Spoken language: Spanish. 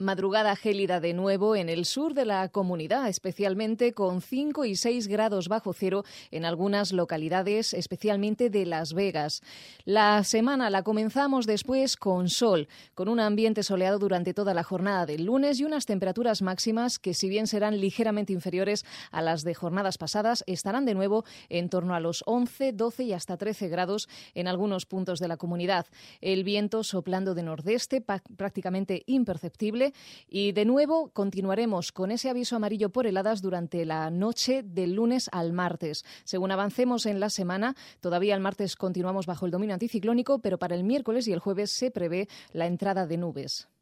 Madrugada gélida de nuevo en el sur de la comunidad, especialmente con 5 y 6 grados bajo cero en algunas localidades, especialmente de Las Vegas. La semana la comenzamos después con sol, con un ambiente soleado durante toda la jornada del lunes y unas temperaturas máximas que, si bien serán ligeramente inferiores a las de jornadas pasadas, estarán de nuevo en torno a los 11, 12 y hasta 13 grados en algunos puntos de la comunidad. El viento soplando de nordeste, prácticamente imperceptible. Y de nuevo continuaremos con ese aviso amarillo por heladas durante la noche del lunes al martes. Según avancemos en la semana, todavía el martes continuamos bajo el dominio anticiclónico, pero para el miércoles y el jueves se prevé la entrada de nubes.